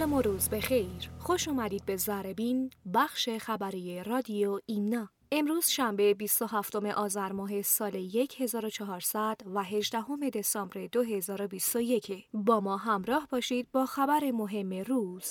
سلام و روز بخیر. خوش اومدید به ذره‌بین، بخش خبری رادیو ایمنا. امروز شنبه 27 آذر ماه سال 1400 و 18 دسامبر 2021. با ما همراه باشید با خبر مهم روز.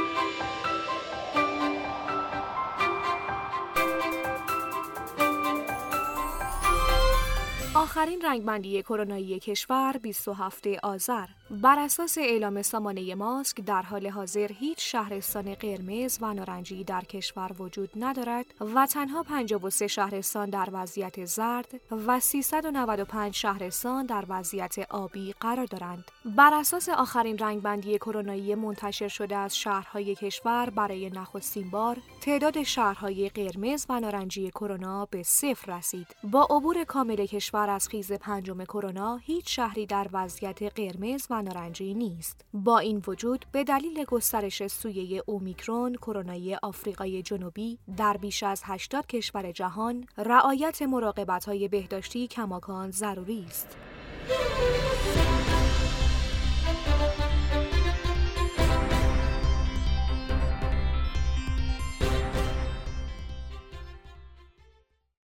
آخرین رنگبندی کرونایی کشور 27 آذر. بر اساس اعلام سامانه ماسک در حال حاضر هیچ شهرستان قرمز و نارنجی در کشور وجود ندارد و تنها 53 شهرستان در وضعیت زرد و 395 شهرستان در وضعیت آبی قرار دارند. بر اساس آخرین رنگبندی کرونایی منتشر شده از شهرهای کشور برای نخستین بار تعداد شهرهای قرمز و نارنجی کرونا به 0 رسید. با عبور کامل کشور از خیز پنجم کرونا هیچ شهری در وضعیت قرمز و نارنجی نیست. با این وجود به دلیل گسترش سویه اومیکرون کرونایی آفریقای جنوبی در بیش از 80 کشور جهان رعایت مراقبت‌های بهداشتی کماکان ضروری است.